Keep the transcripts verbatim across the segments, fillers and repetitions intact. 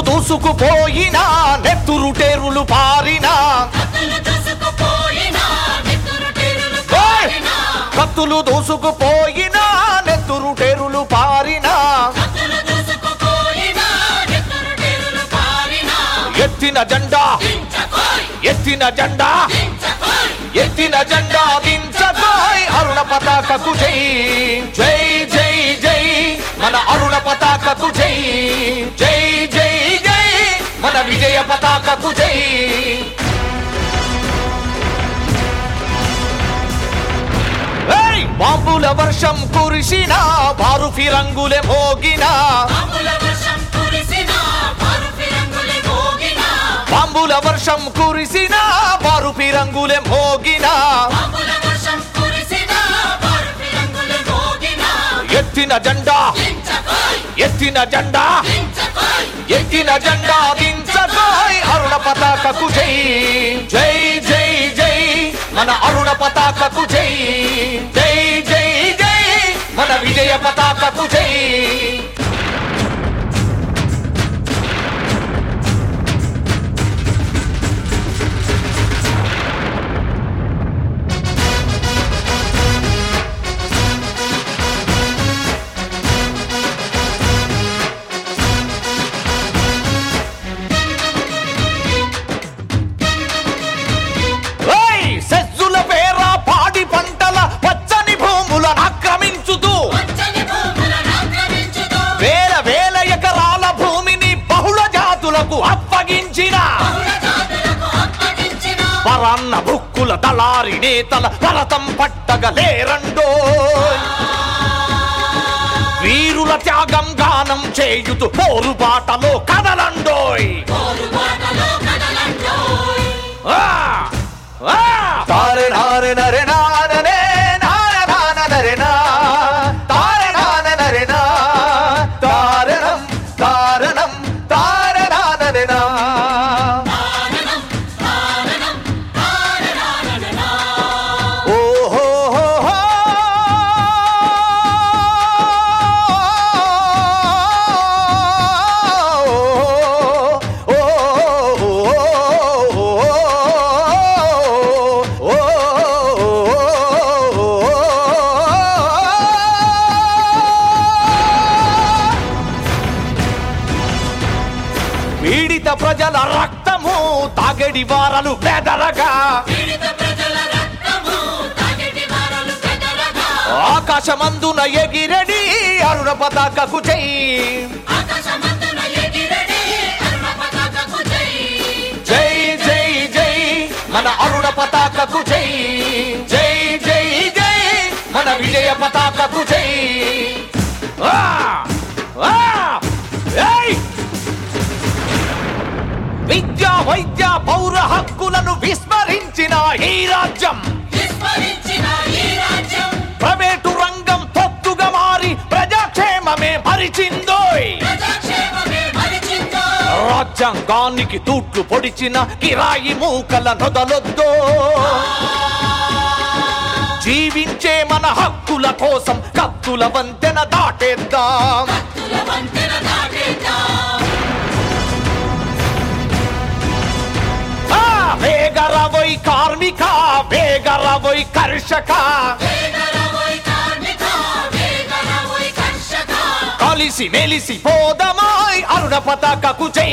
దూసుకుపోయినా నెత్తురుటేరులు పారినా కత్తులు దూసుకుపోయినా నెత్తురుటేరులు పారినా ఎత్తిన జెండా ఎత్తిన జెండా ఎత్తిన జెండా దించకోయ్ అరుణ పతాకకు జై జై జై జై మన అరుణ పతాకకు జై జై జై జై మన విజయ పతాకకు జై బాంబుల వర్షం కురిసినా బారు ఫిరంగులే మోగినా బాంబుల వర్షం కురిసినా బారు ఫిరంగులే మోగినా ఎత్తిన జెండా ఎత్తిన జెండా ఎత్తిన జెండా దించకోయ్ అరుణ పతాకకు జై జై జై జై మన అరుణ పతాకకు జై జై జై జై మన విజయ పతాకకు జై అప్పగించిన పరాన్న భుక్కుల దళారి నేతల భరతం పట్టగలేరండో వీరుల త్యాగం గానం చేయుతూ పోరు బాటలో కదలండోయ్ తారే నారే నరే నారే నార నాన నరే నా తారే నాన నరే నా తారణం తారణం పీడిత ప్రజల రక్తము తాగడి వారలు బెదరగా ఆకాశమందున ఎగిరెడి అరుణ పతాకకు జై జై జై జై మన అరుణ పతాకకు జై జై జై జై మన విజయ పతాకకు జై విద్యా వైద్య పౌర హక్కులను విస్మరించిన ఈ రాజ్యం ప్రైవేటు రంగం తొత్తుగా మారి ప్రజాక్షేమమే మరిచిందోయ్ రాజ్యాంగానికి తూట్లు పొడిచిన కిరాయి మూకల నొదలొద్దో జీవించే మన హక్కుల కోసం కత్తుల వంతెన దాటేద్దాం వేగరవోయ్ కార్మిక వేగరవోయ్ కర్షక కలిసి మెలిసి పోదమాయ్ అరుణ పతాకకు జై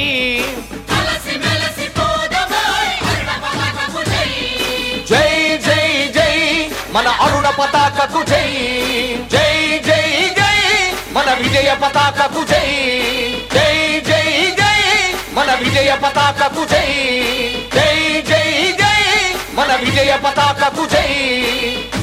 జై జై జై మన అరుణ పతాకకు జై జై జై జై మన విజయ పతాకకు జై జై జై జై మన విజయ పతాకకు జై జై జై జై మన విజయ పతాకకు జై